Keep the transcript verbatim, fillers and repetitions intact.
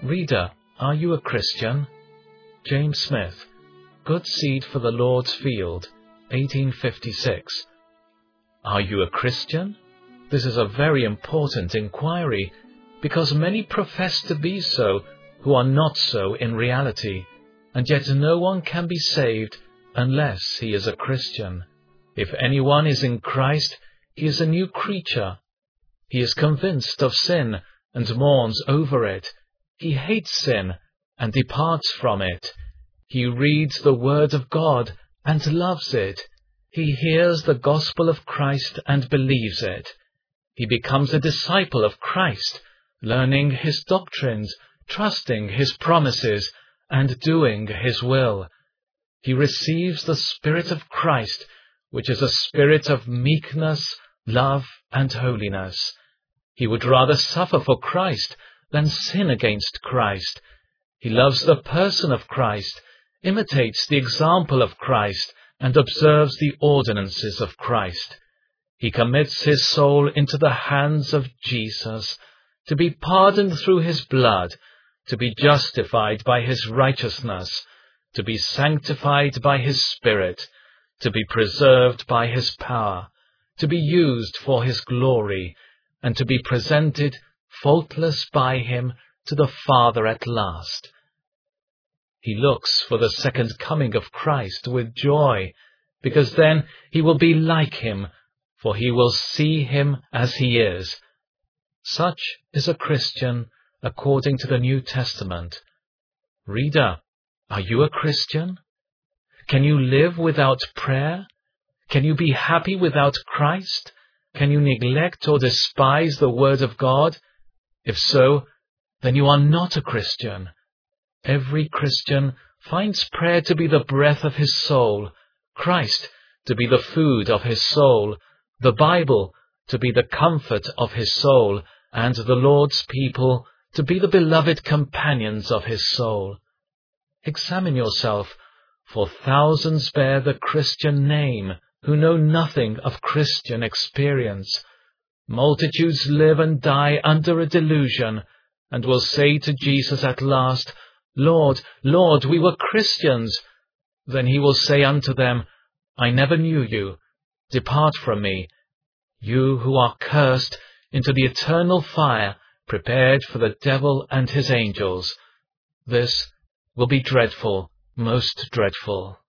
Reader, are you a Christian? James Smith, Good Seed for the Lord's Field, eighteen fifty-six. Are you a Christian? This is a very important inquiry, because many profess to be so who are not so in reality, and yet no one can be saved unless he is a Christian. If anyone is in Christ, he is a new creature. He is convinced of sin and mourns over it. He hates sin and departs from it. He reads the Word of God and loves it. He hears the gospel of Christ and believes it. He becomes a disciple of Christ, learning his doctrines, trusting his promises, and doing his will. He receives the Spirit of Christ, which is a spirit of meekness, love, and holiness. He would rather suffer for Christ than sin against Christ. He loves the person of Christ, imitates the example of Christ, and observes the ordinances of Christ. He commits his soul into the hands of Jesus, to be pardoned through his blood, to be justified by his righteousness, to be sanctified by his Spirit, to be preserved by his power, to be used for his glory, and to be presented faultless by him to the Father at last. He looks for the second coming of Christ with joy, because then he will be like him, for he will see him as he is. Such is a Christian according to the New Testament. Reader, are you a Christian? Can you live without prayer? Can you be happy without Christ? Can you neglect or despise the Word of God? If so, then you are not a Christian. Every Christian finds prayer to be the breath of his soul, Christ to be the food of his soul, the Bible to be the comfort of his soul, and the Lord's people to be the beloved companions of his soul. Examine yourself, for thousands bear the Christian name who know nothing of Christian experience. Multitudes live and die under a delusion, and will say to Jesus at last, Lord, Lord, we were Christians. Then he will say unto them, I never knew you. Depart from me, you who are cursed, into the eternal fire prepared for the devil and his angels. This will be dreadful, most dreadful.